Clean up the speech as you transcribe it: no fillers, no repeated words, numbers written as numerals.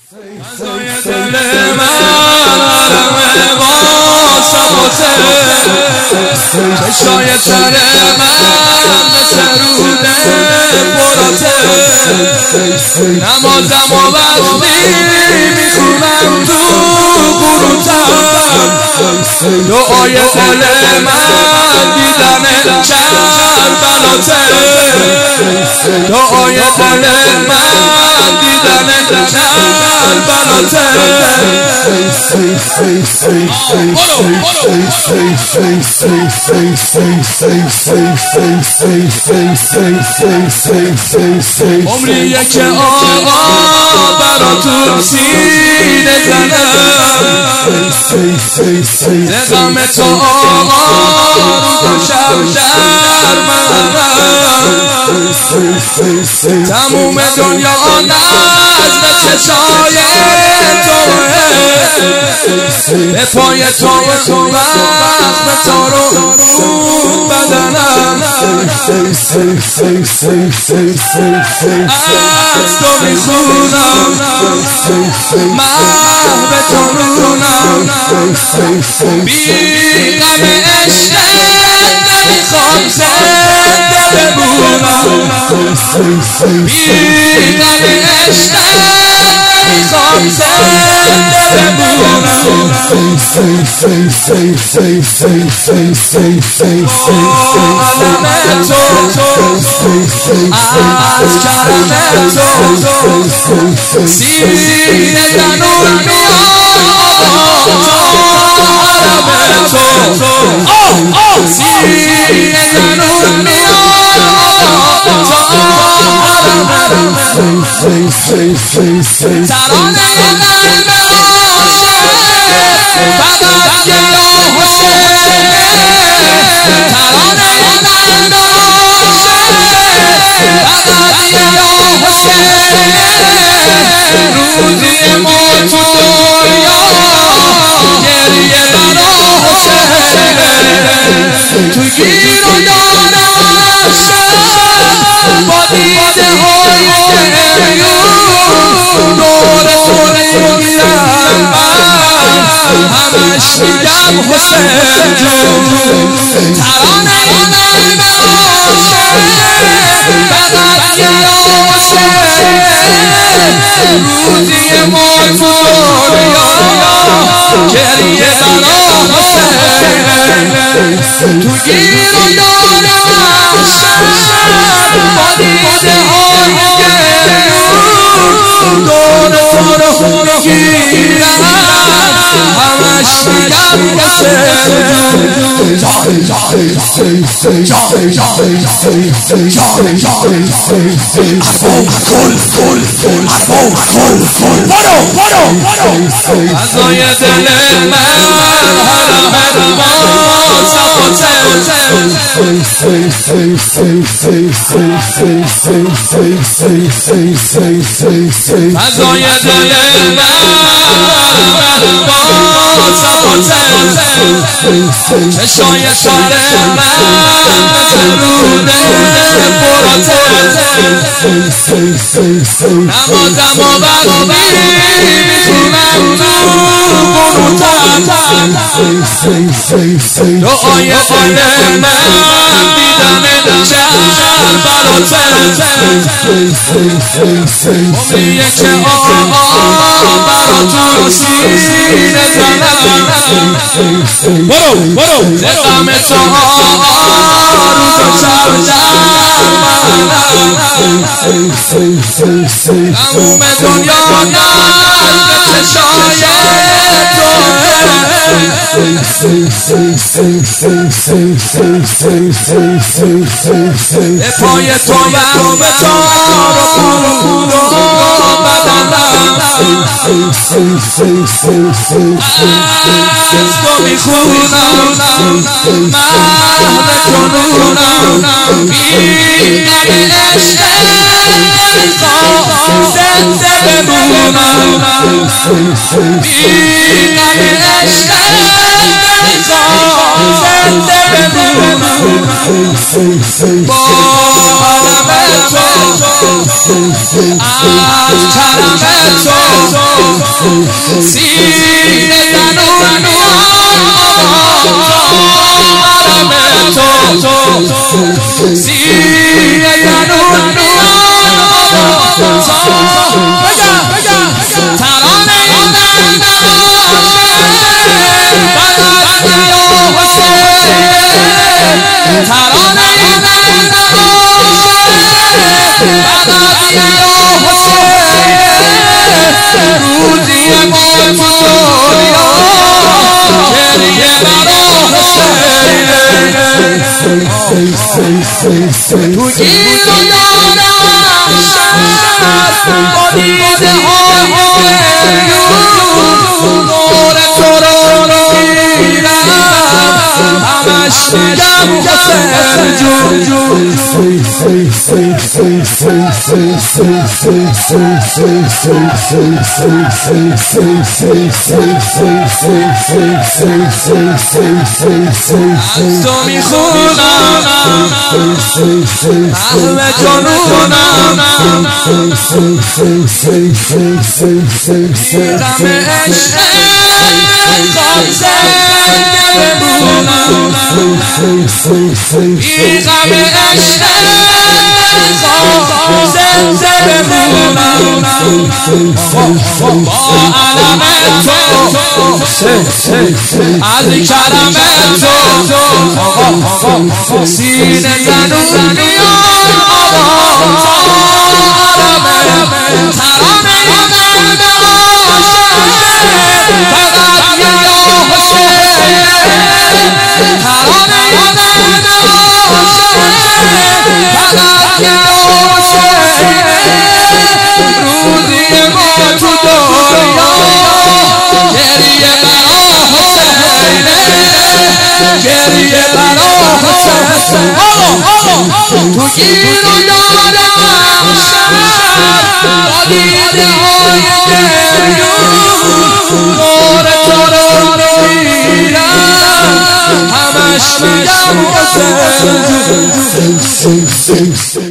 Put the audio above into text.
فضای دل من حرم واسطه چشای تر من مثل روده براته نمازم و وقتی میخونم تو قروتم دعای دل من دیدن کربلاته دعای دل من دیدن کربلاته عمریه که آقا برا تو سینه زنم دقم تو آقا رو شرمم تموم دنیا نزد چشای توه به پای تو وقت تو رو بدنم از تو میخونم محو تو رونم بی غم عشقت نمیخوام زنده بمونم بی غم عشقت نمیخوام زنده بمونم عالم تو از کرم تو سینه تنور میاد عالم تو سینه تنور میاد ترانه قلب عاشق فقط یا حسین ترانه قلب عاشق فقط یا حسین روزی ما تو دنیا گریه برا حسین تو گیر و دارم شب با دیده های گریون دور تو نمیگیرم همش میگم حسین جون ترانه قلب عاشق فقط یا حسین روزی ما تو دنیا گریه برا حسین تو گیر و دارم شب با دیده های گریون دور تو نمیگیرم همش میگم فضای دل من حرم واسطه فضای دل من حرم واسطه چشای سر من روده براته نمازم و وقتی میخونم تو قروتم دعای دل من دیدن کربلاته عمریه که آقا برا تو سینه زنم دقم تو آقا رو شرمم تموم دنیا نزد چشای به پای تو وقت تو رو بدنم از تو میخونم محو تو رونم بی غم عشقت نمیخوام زنده بمونم بی غم عشقت نمیخوام زنده بمونم با عالم تو از کرم تو سینه زنونی سینه زنونی ترانه تو میخونم همه جنونم غم عشق این غم عشق زنده بمونم با علم تو از کرم تو سینه زنونی تو گیر و دارم با دیده های نور تو رو میرم همش میگم حسین